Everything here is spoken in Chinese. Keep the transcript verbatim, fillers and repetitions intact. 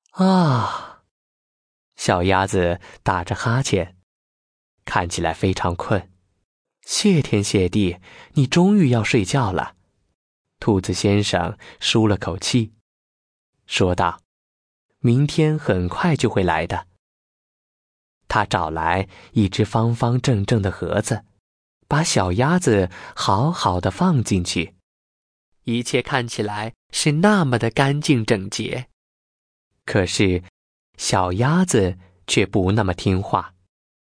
啊，小鸭子打着哈欠，看起来非常困。谢天谢地，你终于要睡觉了。兔子先生舒了口气，说道：明天很快就会来的。他找来一只方方正正的盒子，把小鸭子好好的放进去，一切看起来是那么的干净整洁。可是小鸭子却不那么听话，